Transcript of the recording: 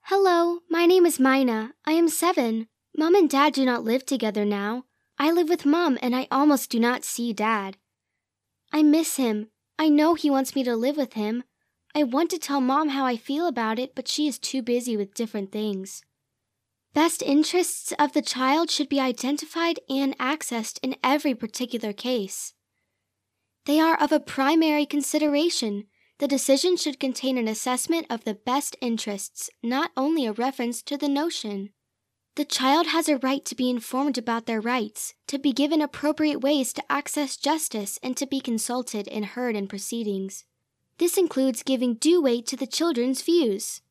Hello, my name is Mina. I am 7. Mom and Dad do not live together now. I live with Mom and I almost do not see Dad. I miss him. I know he wants me to live with him. I want to tell Mom how I feel about it, but she is too busy with different things. Best interests of the child should be identified and accessed in every particular case. They are of a primary consideration. The decision should contain an assessment of the best interests, not only a reference to the notion. The child has a right to be informed about their rights, to be given appropriate ways to access justice, and to be consulted and heard in proceedings. This includes giving due weight to the children's views.